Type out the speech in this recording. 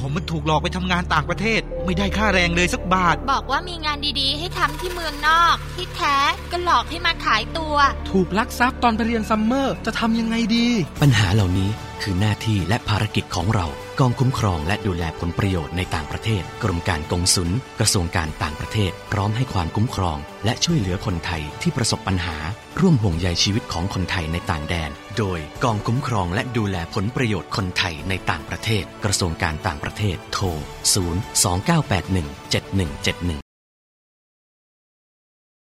ผมมันถูกหลอกไปทำงานต่างประเทศไม่ได้ค่าแรงเลยสักบาทบอกว่ามีงานดีๆให้ทำที่เมืองนอกที่แท้ก็หลอกให้มาขายตัวถูกลักทรัพย์ตอนไปเรียนซัมเมอร์จะทำยังไงดีปัญหาเหล่านี้คือหน้าที่และภารกิจของเรากองคุ้มครองและดูแลผลประโยชน์ในต่างประเทศกรมการกงสุลกระทรวงการต่างประเทศพร้อมให้ความคุ้มครองและช่วยเหลือคนไทยที่ประสบปัญหาร่วมห่วงใยชีวิตของคนไทยในต่างแดนโดยกองคุ้มครองและดูแลผลประโยชน์คนไทยในต่างประเทศกระทรวงการต่างประเทศโทร 029817171